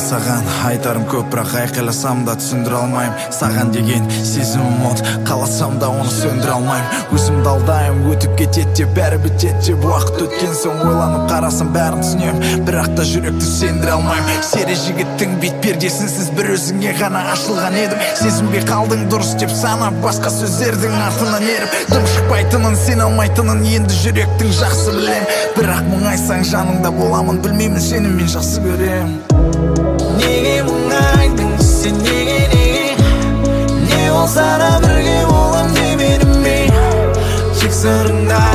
саған айтарым көп, бірақ айқайласам да түсіндіре алмайым. Саған деген сезімім от, қаласам да оны сөндіре алмайым. Өзімді алдаймын, өтіп кетеді деп бәрі бітеді деп. Уақыт өткен соң ойланып қарасам бәрін түсінем, бірақ та жүректі сендіре алмайым. Сері жігіттің бет пердесін сіз бір өзіңе ғана ашылған едім. Сезінбей қалдың дұрыс деп санап, басқа сөздердің артынан еріп. Дым шықпайтынын, сен алмайтынын енді жүректің жақсы білем. Бірақ мұңайсаң жаныңда боламын, білмеймін сені мен жақсы көрем. Неге мұңайдың сен, неге не болса да бірге болам демедім бе? Тек сырыңда